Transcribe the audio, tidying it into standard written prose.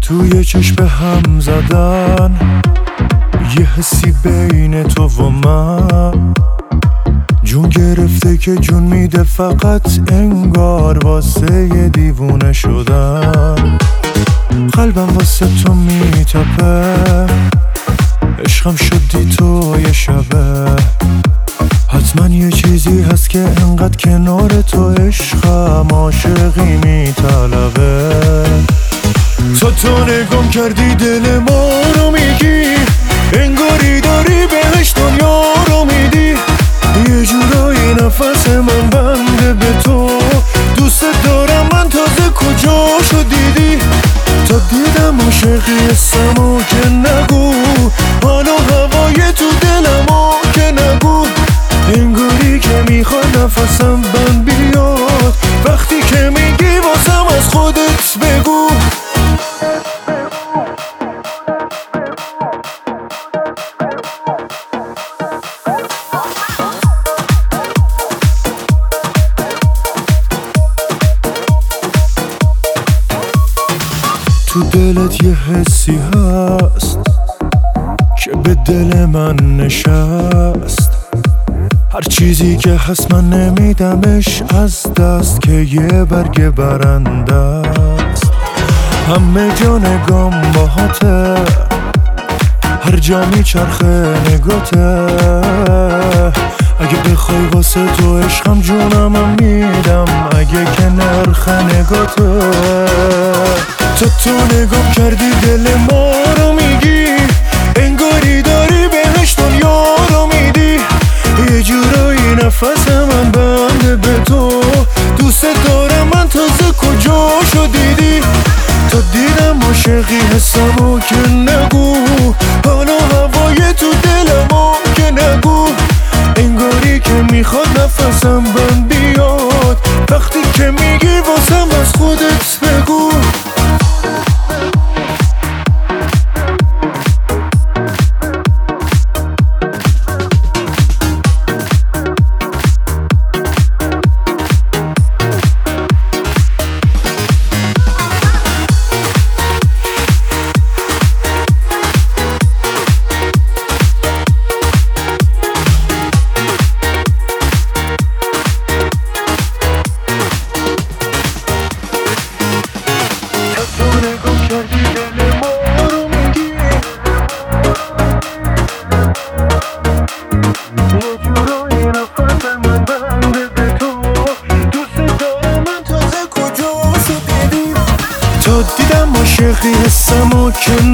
توی چشم هم زدن یه حسی بین تو و من، جون گرفته که جون میده فقط انگار واسه یه دیوونه شدن. قلبم واسه تو میتپه، عشقم شدی تو یه شبه. حتما یه چیزی هست که انقدر کنار تو عشقم عاشقی میطلبه. تو نگم کردی دل ما رو میگی، انگاری داری بهش دنیا رو میدی. یه جورایی نفس من بنده به تو، دوست دارم من تازه کجاشو دیدی. تا دیدم عاشقی هستم که نگو، حالا هوای تو دلمو که نگو. انگاری که میخواد نفسم بند بیاد، وقتی که میگی واسم از خودت بگو. تو دلت یه حسی هست که به دل من نشست. هر چیزی که هست من نمیدمش از دست، که یه برگ برنده است. همه جا نگام باهاته، هر جا میچرخه نگاته. اگه بخوای واسه تو عشقم جونم میدم، اگه که نرخ نگاته. تو نگام کردی دل ما رو میگی، انگاری داری بهش دنیا رو میدی. یه جورایی نفس من بنده به تو، دوست دارم من تازه کجاشو دیدی. تا دیدم عاشقی هستم که نگو، حالا هوای تو دلمو که نگو. انگاری که میخواد نفسم بند بیاد، وقتی که میگی واسم از خودت بگو. تا دیدم عاشقی هستم که